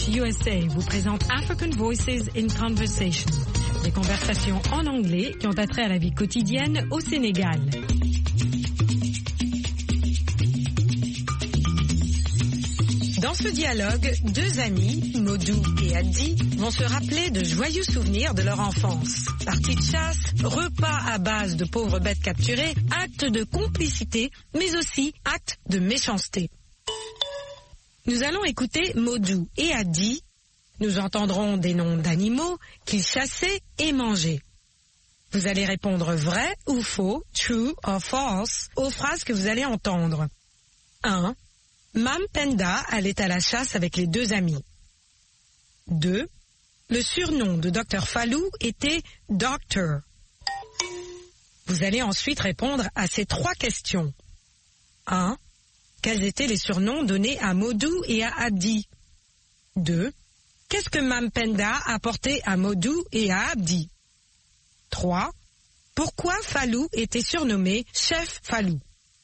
USA vous présente African Voices in Conversation, des conversations en anglais qui ont attrait à la vie quotidienne au Sénégal. Dans ce dialogue, deux amis, Modou et Addi, vont se rappeler de joyeux souvenirs de leur enfance. Parties de chasse, repas à base de pauvres bêtes capturées, actes de complicité, mais aussi actes de méchanceté. Nous allons écouter Modou et Addi. Nous entendrons des noms d'animaux qu'ils chassaient et mangeaient. Vous allez répondre vrai ou faux, true or false, aux phrases que vous allez entendre. 1. Mam Penda allait à la chasse avec les deux amis. 2. Le surnom de Dr Fallou était Doctor. Vous allez ensuite répondre à ces trois questions. 1. Quels étaient les surnoms donnés à Modou et à Addi? 2. Qu'est-ce que Mam Penda apportait à Modou et à Addi? 3. Pourquoi Fallou était surnommé Chef Fallou?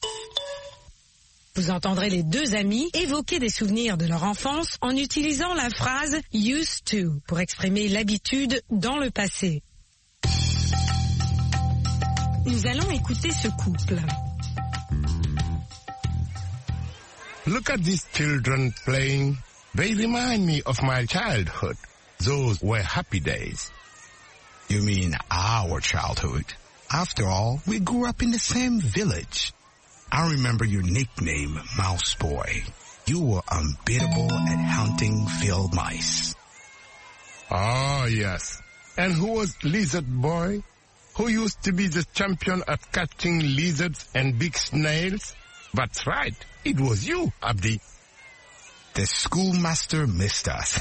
Vous entendrez les deux amis évoquer des souvenirs de leur enfance en utilisant la phrase « used to » pour exprimer l'habitude dans le passé. Nous allons écouter ce couple. Look at these children playing. They remind me of my childhood. Those were happy days. You mean our childhood? After all, we grew up in the same village. I remember your nickname, Mouse Boy. You were unbeatable at hunting field mice. Ah, yes. And who was Lizard Boy? Who used to be the champion at catching lizards and big snails? That's right. It was you, Abdi. The schoolmaster missed us.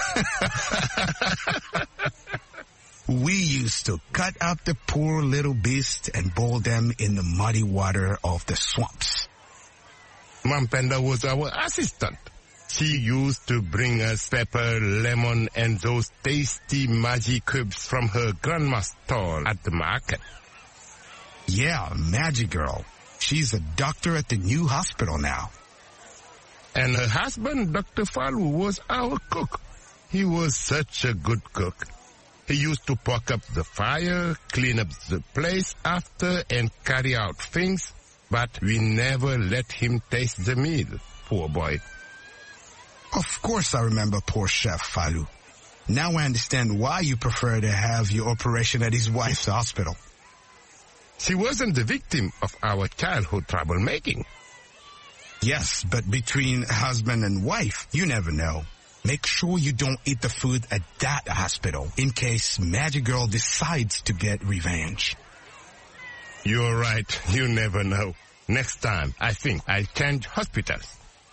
We used to cut up the poor little beasts and boil them in the muddy water of the swamps. Mam Penda was our assistant. She used to bring us pepper, lemon, and those tasty magic cubes from her grandma's stall at the market. Yeah, Magic Girl. She's a doctor at the new hospital now. And her husband, Dr. Fallou, was our cook. He was such a good cook. He used to poke up the fire, clean up the place after, and carry out things, but we never let him taste the meal, poor boy. Of course I remember poor Chef Fallou. Now I understand why you prefer to have your operation at his wife's hospital. She wasn't the victim of our childhood troublemaking. Yes, but between husband and wife, you never know. Make sure you don't eat the food at that hospital in case Magic Girl decides to get revenge. You're right. You never know. Next time, I think I'll change hospitals.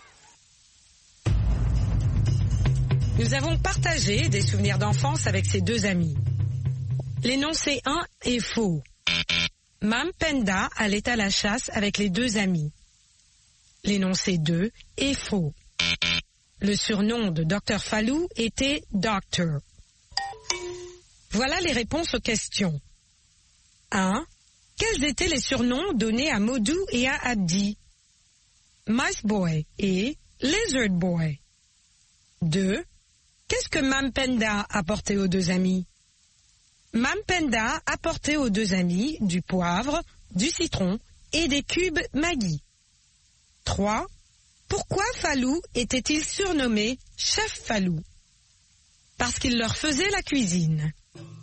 Nous avons partagé des souvenirs d'enfance avec ces deux amis. L'énoncé 1 est faux. Mam Penda allait à la chasse avec les deux amis. L'énoncé 2 est faux. Le surnom de Dr Fallou était Doctor. Voilà les réponses aux questions. 1. Quels étaient les surnoms donnés à Modou et à Addi? Mice Boy et Lizard Boy. 2. Qu'est-ce que Mam Penda apportait aux deux amis? Mam Penda apportait aux deux amis du poivre, du citron et des cubes Maggi. 3. Pourquoi Fallou était-il surnommé Chef Fallou? Parce qu'il leur faisait la cuisine.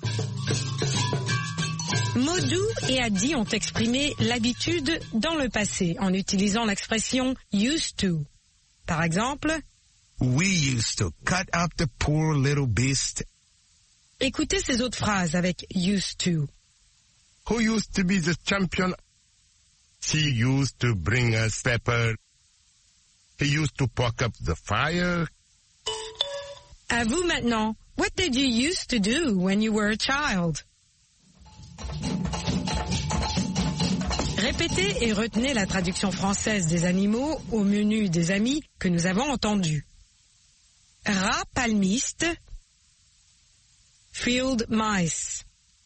Modou et Addi ont exprimé l'habitude dans le passé en utilisant l'expression used to. Par exemple, we used to cut up the poor little beast. Écoutez ces autres phrases avec used to. Who used to be the champion? She used to bring us pepper. He used to poke up the fire. À vous maintenant. What did you used to do when you were a child? Répétez et retenez la traduction française des animaux au menu des amis que nous avons entendu. Rat palmiste, field mice.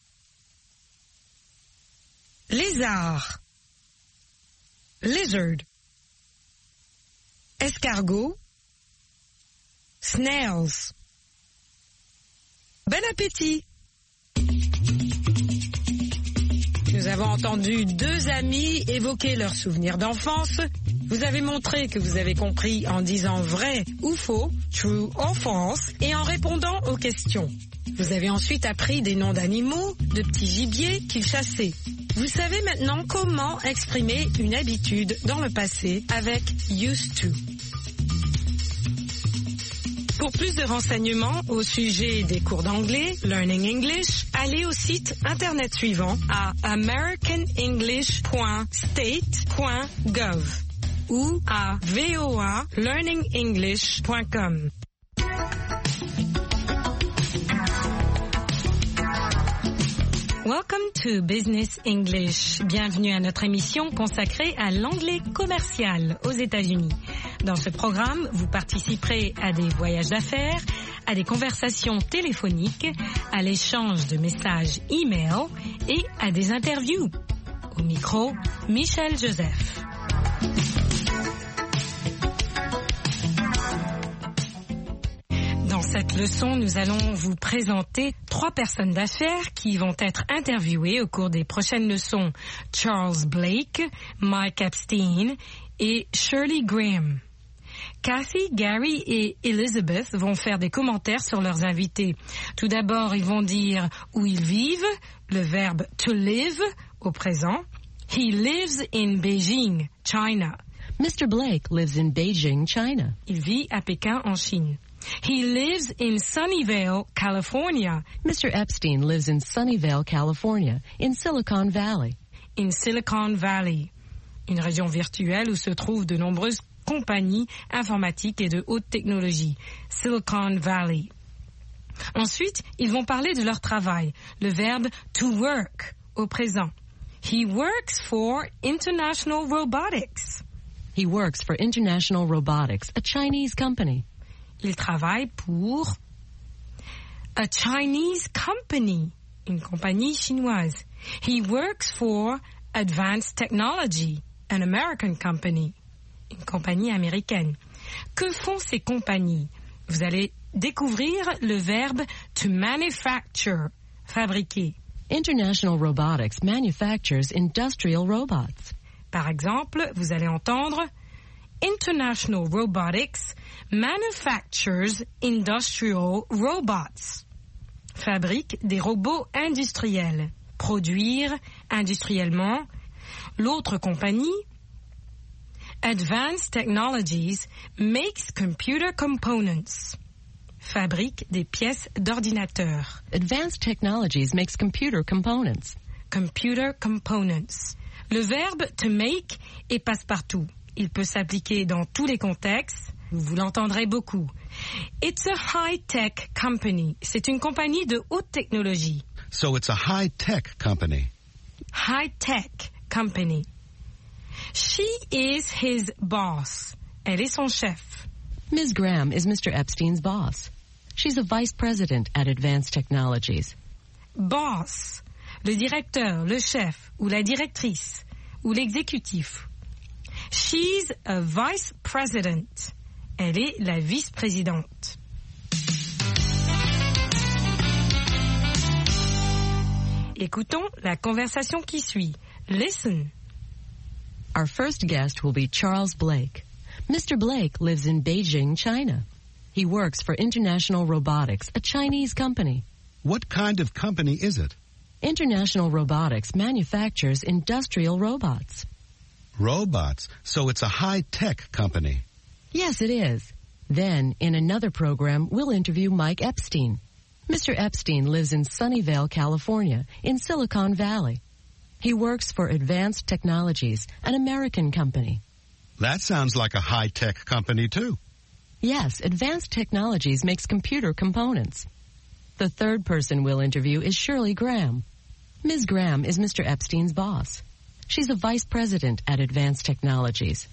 Lézard, lizard. Escargot, snails. Bon appétit! Nous avons entendu deux amis évoquer leurs souvenirs d'enfance. Vous avez montré que vous avez compris en disant vrai ou faux, true or false, et en répondant aux questions. Vous avez ensuite appris des noms d'animaux, de petits gibiers qu'ils chassaient. Vous savez maintenant comment exprimer une habitude dans le passé avec used to. Pour plus de renseignements au sujet des cours d'anglais, Learning English, allez au site internet suivant à americanenglish.state.gov ou à voalearningenglish.com. Welcome to Business English. Bienvenue à notre émission consacrée à l'anglais commercial aux États-Unis. Dans ce programme, vous participerez à des voyages d'affaires, à des conversations téléphoniques, à l'échange de messages e-mail et à des interviews. Au micro, Michel Joseph. Dans cette leçon, nous allons vous présenter 3 personnes d'affaires qui vont être interviewées au cours des prochaines leçons. Charles Blake, Mike Epstein et Shirley Graham. Kathy, Gary et Elizabeth vont faire des commentaires sur leurs invités. Tout d'abord, ils vont dire où ils vivent, le verbe to live au présent. He lives in Beijing, China. Mr. Blake lives in Beijing, China. Il vit à Pékin, en Chine. He lives in Sunnyvale, California. Mr. Epstein lives in Sunnyvale, California, in Silicon Valley. In Silicon Valley, une région virtuelle où se trouvent de nombreuses compagnies informatiques et de haute technologie. Silicon Valley. Ensuite, ils vont parler de leur travail, le verbe to work au présent. He works for International Robotics. He works for International Robotics, a Chinese company. Il travaille pour a Chinese company, une compagnie chinoise. He works for Advanced Technology, an American company, une compagnie américaine. Que font ces compagnies? Vous allez découvrir le verbe to manufacture, fabriquer. International Robotics manufactures industrial robots. Par exemple, vous allez entendre International Robotics manufactures industrial robots. Fabrique des robots industriels. Produire industriellement. L'autre compagnie, Advanced Technologies, makes computer components. Fabrique des pièces d'ordinateur. Advanced Technologies makes computer components. Computer components. Le verbe to make est passe-partout. Il peut s'appliquer dans tous les contextes. Vous l'entendrez beaucoup. It's a high-tech company. C'est une compagnie de haute technologie. So it's a high-tech company. High-tech company. She is his boss. Elle est son chef. Ms. Graham is Mr. Epstein's boss. She's a vice president at Advanced Technologies. Boss, le directeur, le chef, ou la directrice, ou l'exécutif. She's a vice president. Elle est la vice-présidente. Écoutons la conversation qui suit. Listen. Our first guest will be Charles Blake. Mr. Blake lives in Beijing, China. He works for International Robotics, a Chinese company. What kind of company is it? International Robotics manufactures industrial robots. Robots. So it's a high-tech company. Yes, it is. Then, in another program, we'll interview Mike Epstein. Mr. Epstein lives in Sunnyvale, California, in Silicon Valley. He works for Advanced Technologies, an American company. That sounds like a high-tech company, too. Yes, Advanced Technologies makes computer components. The third person we'll interview is Shirley Graham. Ms. Graham is Mr. Epstein's boss. She's a vice president at Advanced Technologies.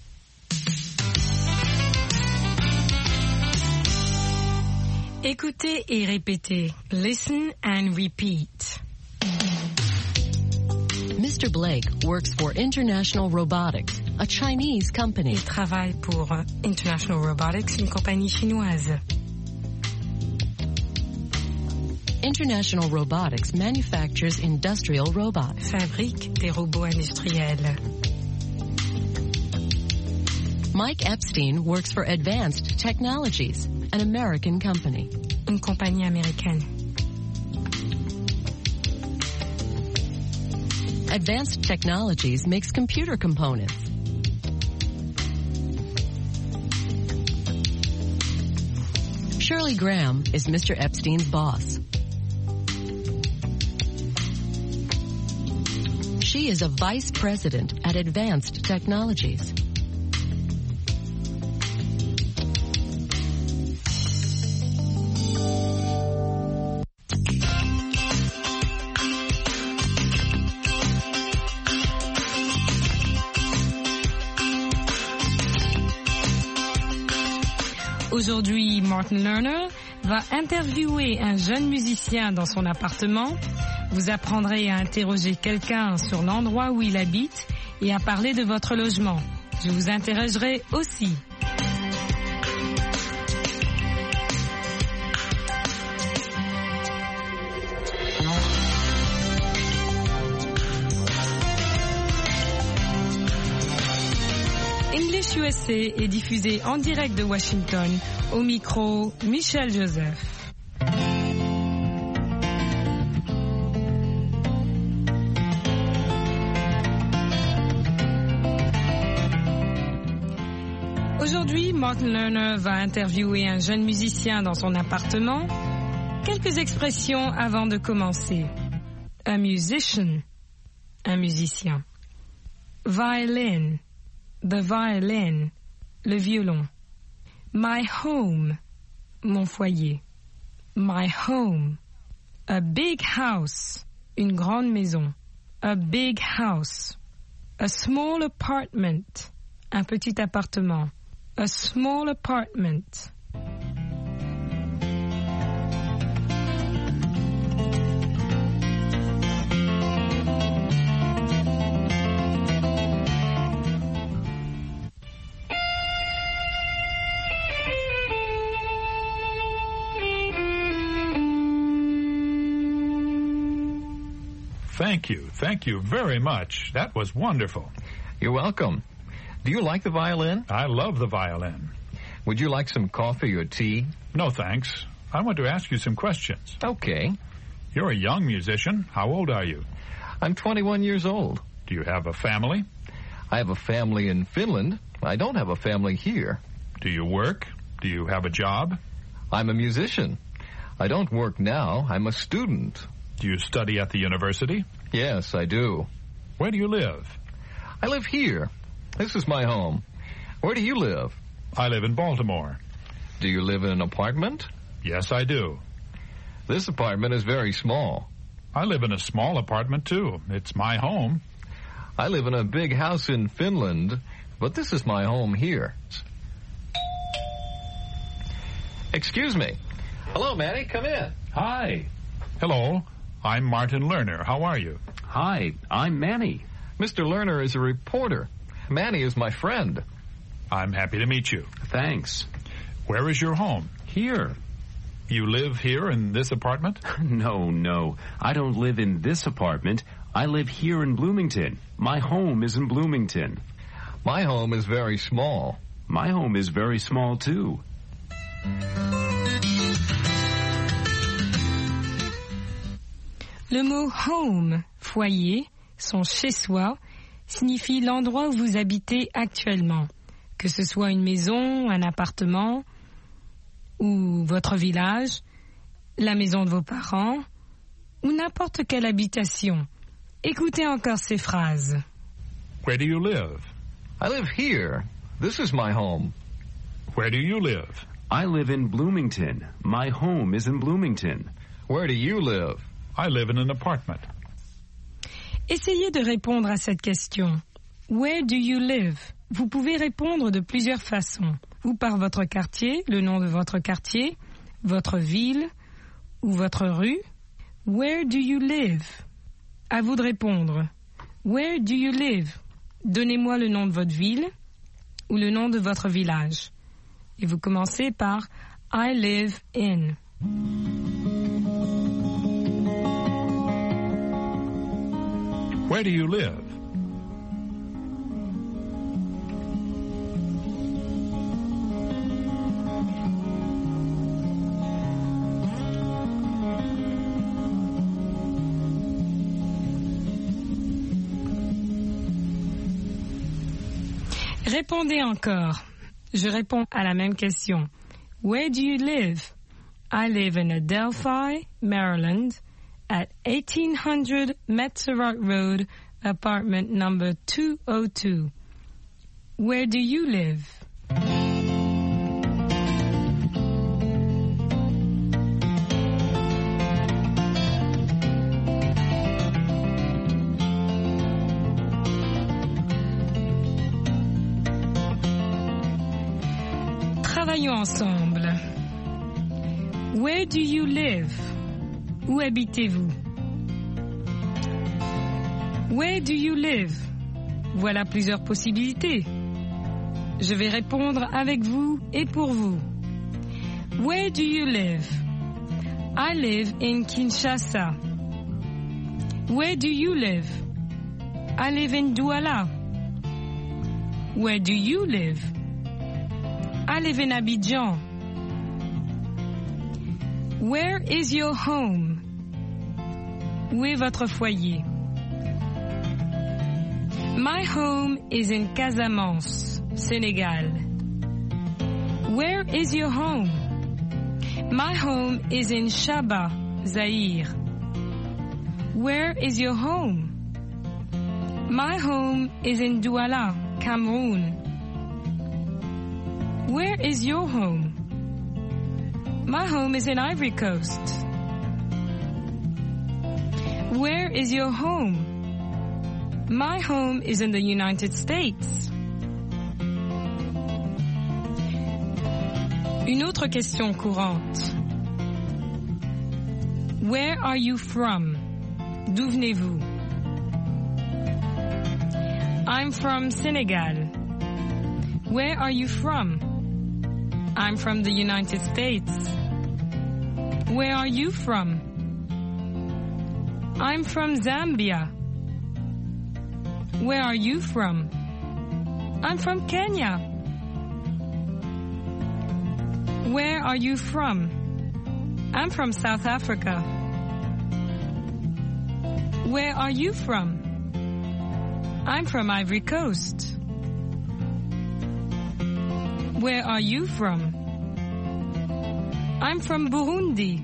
Écoutez et répétez. Listen and repeat. Mr. Blake works for International Robotics, a Chinese company. Il travaille pour International Robotics, une compagnie chinoise. International Robotics manufactures industrial robots. Fabrique des robots industriels. Mike Epstein works for Advanced Technologies, an American company. Une compagnie américaine. Advanced Technologies makes computer components. Shirley Graham is Mr. Epstein's boss. She is a vice president at Advanced Technologies. Aujourd'hui, Martin Lerner va interviewer un jeune musicien dans son appartement. Vous apprendrez à interroger quelqu'un sur l'endroit où il habite et à parler de votre logement. Je vous interrogerai aussi. English USA est diffusé en direct de Washington. Au micro, Michel Joseph. Aujourd'hui, Martin Lerner va interviewer un jeune musicien dans son appartement. Quelques expressions avant de commencer. A musician, un musicien. Violin, the violin, le violon. My home, mon foyer. My home. A big house, une grande maison. A big house. A small apartment, un petit appartement. A small apartment. Thank you very much. That was wonderful. You're welcome. Do you like the violin? I love the violin. Would you like some coffee or tea? No, thanks. I want to ask you some questions. Okay. You're a young musician. How old are you? I'm 21 years old. Do you have a family? I have a family in Finland. I don't have a family here. Do you work? Do you have a job? I'm a musician. I don't work now. I'm a student. Do you study at the university? Yes, I do. Where do you live? I live here. This is my home. Where do you live? I live in Baltimore. Do you live in an apartment? Yes, I do. This apartment is very small. I live in a small apartment, too. It's my home. I live in a big house in Finland, but this is my home here. Excuse me. Hello, Manny. Come in. Hi. Hello. I'm Martin Lerner. How are you? Hi, I'm Manny. Mr. Lerner is a reporter. Manny is my friend. I'm happy to meet you. Thanks. Where is your home? Here. You live here in this apartment? No. I don't live in this apartment. I live here in Bloomington. My home is in Bloomington. My home is very small. My home is very small, too. Le mot home, foyer, son chez-soi, signifie l'endroit où vous habitez actuellement, que ce soit une maison, un appartement ou votre village, la maison de vos parents ou n'importe quelle habitation. Écoutez encore ces phrases. Where do you live? I live here. This is my home. Where do you live? I live in Bloomington. My home is in Bloomington. Where do you live? I live in an apartment. Essayez de répondre à cette question. Where do you live? Vous pouvez répondre de plusieurs façons. Ou par votre quartier, le nom de votre quartier, votre ville ou votre rue. Where do you live? À vous de répondre. Where do you live? Donnez-moi le nom de votre ville ou le nom de votre village. Et vous commencez par I live in. Where do you live? Répondez encore. Je réponds à la même question. Where do you live? I live in Adelphi, Maryland, at 1800 Metzerott Road, apartment number 202. Where do you live? Travaillons ensemble. Where do you live? Où habitez-vous? Where do you live? Voilà plusieurs possibilités. Je vais répondre avec vous et pour vous. Where do you live? I live in Kinshasa. Where do you live? I live in Douala. Where do you live? I live in Abidjan. Where is your home? Où est votre foyer? My home is in Casamance, Senegal. Where is your home? My home is in Shaba, Zaire. Where is your home? My home is in Douala, Cameroon. Where is your home? My home is in Ivory Coast. Where is your home? My home is in the United States. Une autre question courante. Where are you from? D'où venez-vous? I'm from Senegal. Where are you from? I'm from the United States. Where are you from? I'm from Zambia. Where are you from? I'm from Kenya. Where are you from? I'm from South Africa. Where are you from? I'm from Ivory Coast. Where are you from? I'm from Burundi.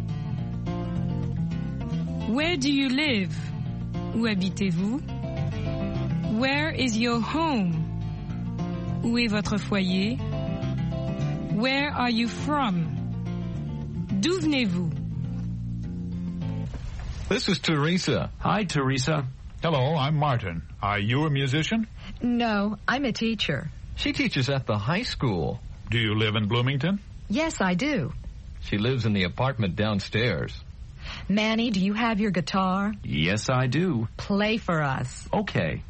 Where do you live? Où habitez-vous? Where is your home? Où est votre foyer? Where are you from? D'où venez-vous? This is Teresa. Hi, Teresa. Hello, I'm Martin. Are you a musician? No, I'm a teacher. She teaches at the high school. Do you live in Bloomington? Yes, I do. She lives in the apartment downstairs. Manny, do you have your guitar? Yes, I do. Play for us. Okay.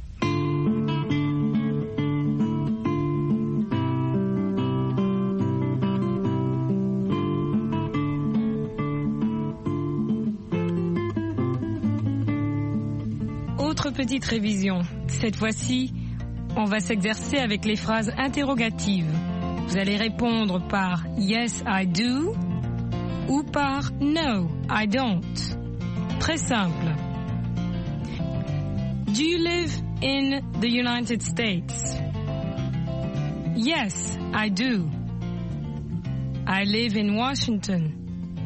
Autre petite révision. Cette fois-ci, on va s'exercer avec les phrases interrogatives. Vous allez répondre par Yes, I do ou par No, I don't. Très simple. Do you live in the United States? Yes, I do. I live in Washington.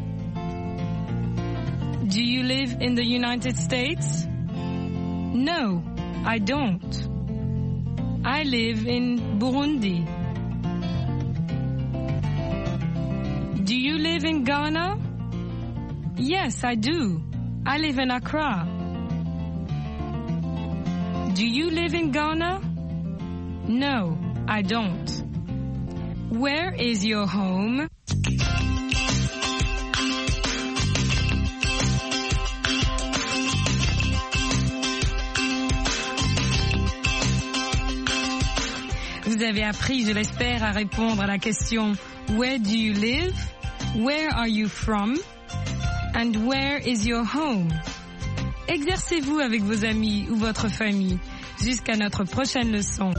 Do you live in the United States? No, I don't. I live in Burundi. Do you live in Ghana? Yes, I do. I live in Accra. Do you live in Ghana? No, I don't. Where is your home? Vous avez appris, je l'espère, à répondre à la question Where do you live? Where are you from? And where is your home? Exercez-vous avec vos amis ou votre famille. Jusqu'à notre prochaine leçon.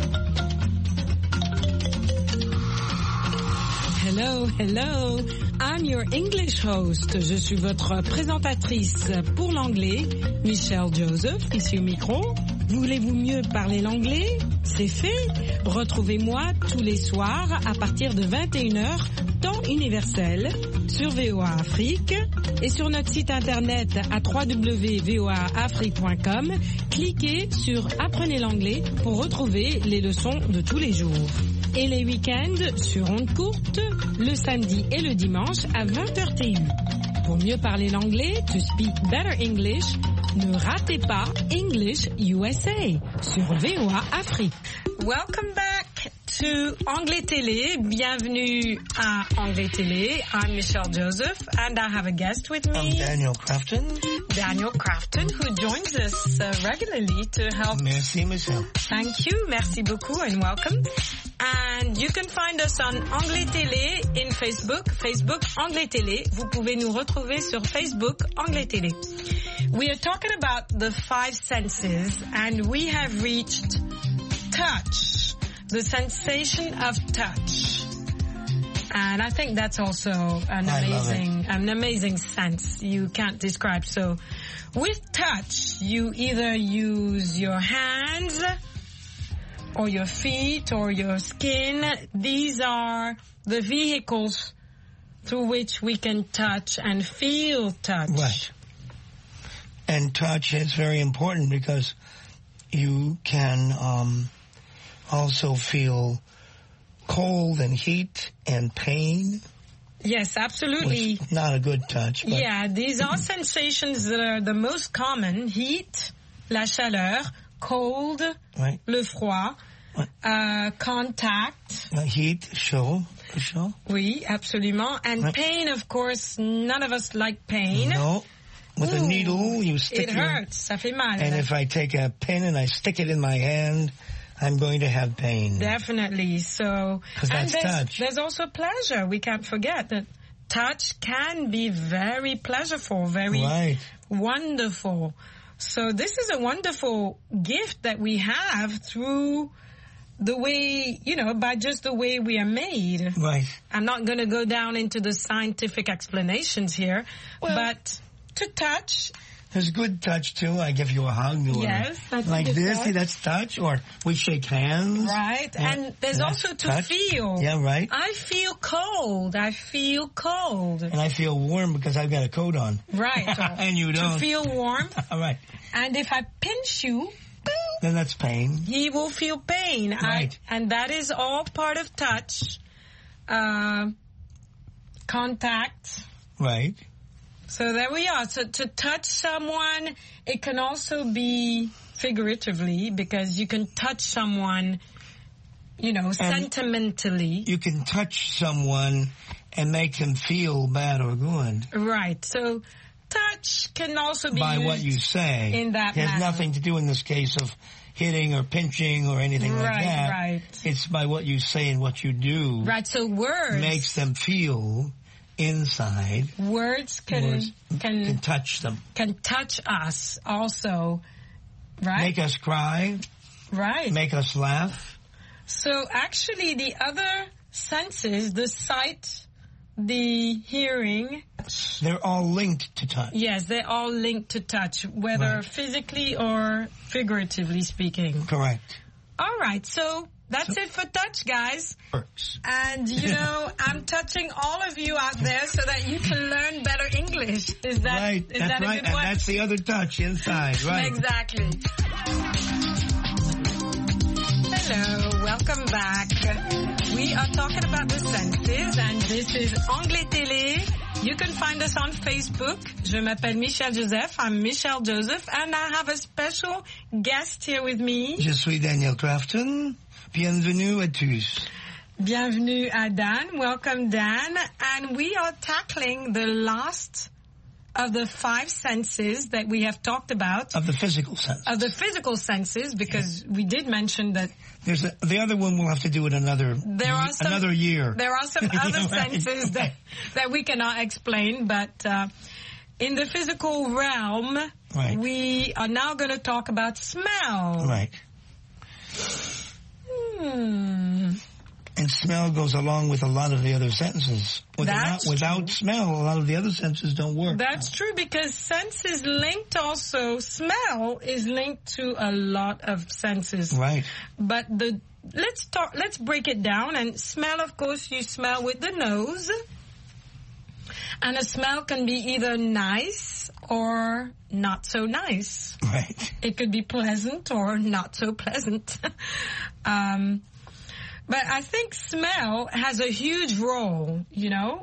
Hello, hello. I'm your English host. Je suis votre présentatrice pour l'anglais, Michelle Joseph, ici au micro. Voulez-vous mieux parler l'anglais? C'est fait. Retrouvez-moi tous les soirs à partir de 21h, temps universel, sur VOA Afrique et sur notre site internet à www.voaafrique.com. Cliquez sur Apprenez l'anglais pour retrouver les leçons de tous les jours. Et les week-ends sur ondes courtes, le samedi et le dimanche à 20h TU. Pour mieux parler l'anglais, to speak better English, ne ratez pas English USA sur VOA Afrique. Welcome back to Anglais Télé. Bienvenue à Anglais Télé. I'm Michelle Joseph and I have a guest with me. I'm Daniel Crafton. Daniel Crafton, who joins us regularly to help. Merci, Michelle. Thank you. Merci beaucoup and welcome. And you can find us on Anglais Télé in Facebook. Facebook Anglais Télé. Vous pouvez nous retrouver sur Facebook Anglais Télé. We are talking about the 5 senses and we have reached touch, the sensation of touch. And I think that's also an amazing sense you can't describe. So with touch, you either use your hands or your feet or your skin. These are the vehicles through which we can touch and feel touch. Right. And touch is very important because you can also feel cold and heat and pain. Yes, absolutely. Which, not a good touch. But yeah, these are sensations that are the most common. Heat, la chaleur, cold, right. Le froid, contact. Heat, chaud. Oui, absolument. And right. Pain, of course, none of us like pain. No. With a needle, you stick it hurts. Ça fait mal. And if I take a pin and I stick it in my hand, I'm going to have pain. Definitely. So, and touch. There's also pleasure. We can't forget that touch can be very pleasurable, very right. wonderful. So this is a wonderful gift that we have through the way, by just the way we are made. Right. I'm not going to go down into the scientific explanations here, but to touch. There's good touch too. I give you a hug. Yes, that's like this. Touch. See, that's touch. Or we shake hands. Right. And there's also to touch. feel. Yeah, right. I feel cold. And I feel warm because I've got a coat on. Right. And you don't. To feel warm. Right. And if I pinch you, then that's pain. You will feel pain. Right. And that is all part of touch. Contact. Right. So there we are. So to touch someone, it can also be figuratively because you can touch someone, sentimentally. You can touch someone and make them feel bad or good. Right. So touch can also be by used what you say. In that It has manner. nothing to do in this case of hitting or pinching or anything like that. Right. It's by what you say and what you do. Right. So words makes them feel inside. Words can touch them. Can touch us also, right? Make us cry. Right. Make us laugh. So actually the other senses, the sight, the hearing, they're all linked to touch. Yes, they're all linked to touch, whether physically or figuratively speaking. Correct. All right. So that's it for touch, guys. Works. And, I'm touching all of you out there so that you can learn better English. Is that right? Is that's that right. a good one? And that's the other touch inside, right? Exactly. Hello, welcome back. We are talking about the senses, and this is Anglais Télé. You can find us on Facebook. Je m'appelle Michelle Joseph. I'm Michelle Joseph, and I have a special guest here with me. Je suis Daniel Crafton. Bienvenue à tous. Bienvenue à Dan. Welcome, Dan. And we are tackling the last of the 5 senses that we have talked about. Of the physical senses. Of the physical senses, because we did mention that. There's the other one we'll have to do it another year. There are some other senses that we cannot explain, but in the physical realm, Right. We are now going to talk about smell. Right. And smell goes along with a lot of the other senses. Without smell, a lot of the other senses don't work. That's true, because sense is linked also. Smell is linked to a lot of senses. Right. But let's break it down. And smell, of course, you smell with the nose. And a smell can be either nice or not so nice. Right. It could be pleasant or not so pleasant. But I think smell has a huge role, you know.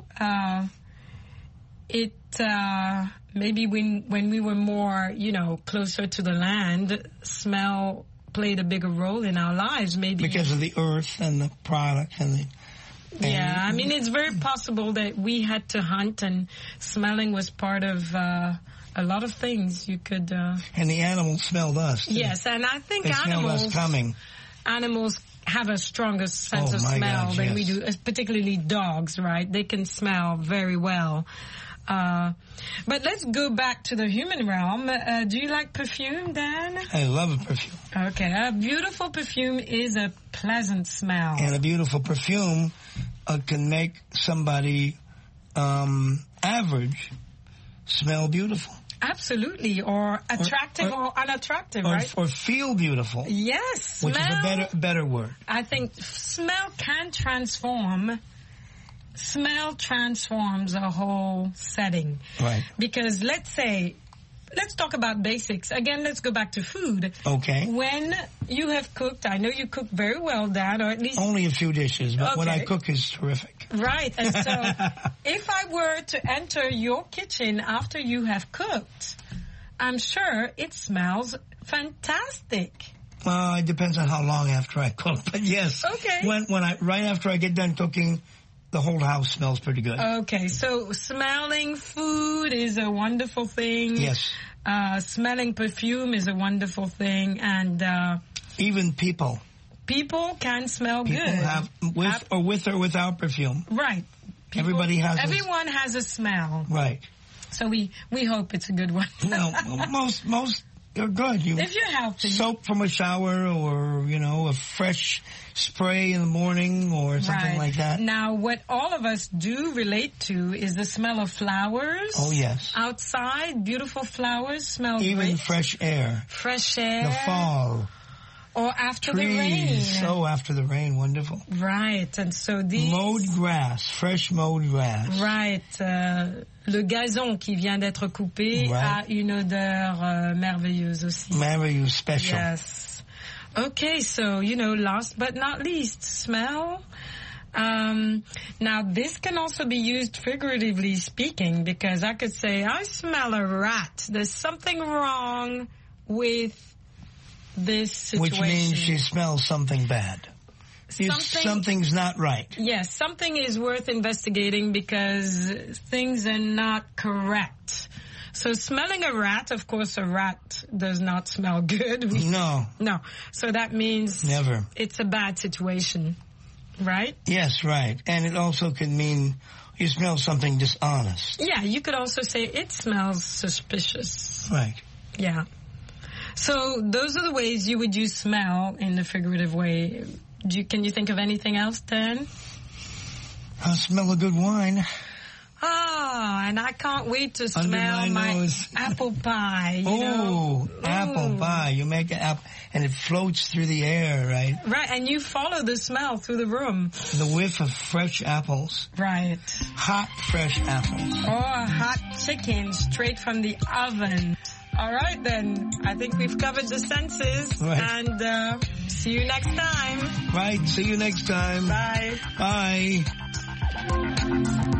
Maybe when we were more, you know, closer to the land, smell played a bigger role in our lives, maybe. Because of the earth and the product and yeah, I mean, it's very possible that we had to hunt, and smelling was part of a lot of things you could... And the animals smelled us. Yes, and I think they smelled us coming. Animals have a stronger sense of smell than we do, particularly dogs, right? They can smell very well. But let's go back to the human realm. Do you like perfume, Dan? I love a perfume. Okay, a beautiful perfume is a pleasant smell. And a beautiful perfume can make somebody average smell beautiful. Absolutely, or attractive or unattractive, right? Or feel beautiful. Yes, smell. Which is a better word. I think smell can transform. Smell transforms a whole setting. Right. Because let's talk about basics. Again, let's go back to food. Okay. When you have cooked, I know you cook very well, Dan, or at least... Only a few dishes, but what I cook is terrific. Right. And so if I were to enter your kitchen after you have cooked, I'm sure it smells fantastic. Well, it depends on how long after I cook, but yes. Okay. Right after I get done cooking, the whole house smells pretty good. Okay, so smelling food is a wonderful thing. Yes. Smelling perfume is a wonderful thing, and even people. People can smell good. People have with or without perfume. Right. Everyone has a smell. Right. So we hope it's a good one. Well, most they're good. If you're healthy. Soap from a shower, or, you know, a fresh spray in the morning, or something like that. Now, what all of us do relate to is the smell of flowers. Oh, yes. Outside, beautiful flowers smell great. Even fresh air. Fresh air. The fall. Or after Trees. the rain. So after the rain, wonderful. Right, and so these... Mowed grass, fresh mowed grass. Right, le gazon qui vient d'être coupé a une odeur merveilleuse aussi. Merveilleuse, special. Yes. Okay, so, you know, last but not least, smell. Now, this can also be used figuratively speaking, because I could say, I smell a rat. There's something wrong with this situation. Which means she smells something bad. Something's not right. Yes, something is worth investigating because things are not correct. So smelling a rat, of course, a rat does not smell good. No. So that means never. It's a bad situation, right? Yes, right. And it also can mean you smell something dishonest. Yeah, you could also say it smells suspicious. Right. Yeah. So those are the ways you would use smell in the figurative way. Can you think of anything else, Dan? I smell a good wine. And I can't wait to smell my apple pie. Apple pie. You make an apple, and it floats through the air, right? Right, and you follow the smell through the room. The whiff of fresh apples. Right. Hot, fresh apples. Or hot chicken straight from the oven. All right, then. I think we've covered the senses. Right. And see you next time. Right. See you next time. Bye. Bye.